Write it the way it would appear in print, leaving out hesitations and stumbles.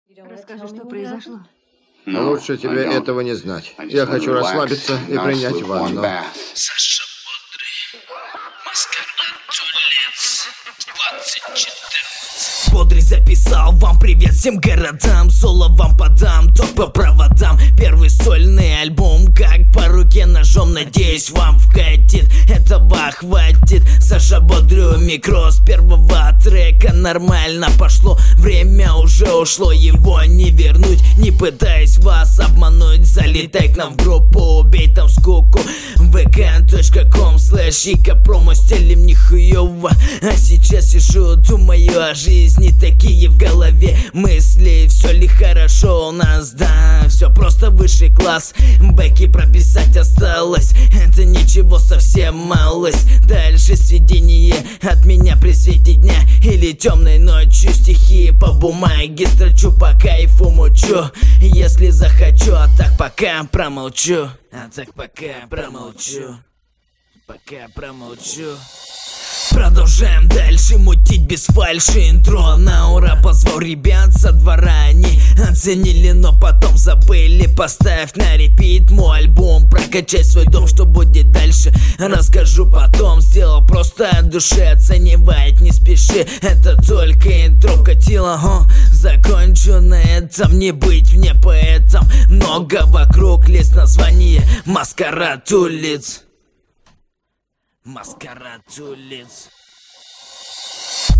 Расскажи, что произошло. Лучше тебе этого не знать. Я хочу расслабиться и принять ванну. Саша Бодрый, Маскарад Тюлец, 2014. Бодрый записал вам привет всем городам. Соло вам подам, ток по проводам. Первый сольный альбом, как по руке ножом. Надеюсь, вам вкатит, этого хватит. Саша Бодрый, микро с первого трека. Нормально пошло, время уже ушло. Его не вернуть, не пытаясь вас обмануть. Залетай к нам в группу, убей там скуку. vk.com/ика промо, стелим нихуёво. А сейчас сижу, думаю о жизни, такие в голове мысли. Все ли хорошо у нас, да, все просто высший класс. Бэки прописать осталось, это ничего, совсем малость. Дальше сведение от меня при свете дня или темной ночью. Стихи по бумаге строчу, по кайфу мучу. Если захочу, а так пока промолчу. А так пока промолчу. Пока промолчу. Продолжаем дальше мутить без фальши. Интро на ура, позвал ребят со двора. Они оценили, но потом забыли. Поставь на репит мой альбом, прокачай свой дом. Что будет дальше, расскажу потом. Сделал просто от души, оценивать не спеши. Это только интро вкатило, закончу на этом. Не быть мне поэтом, много вокруг лист. Название Маскарад улиц. Маскарад улиц.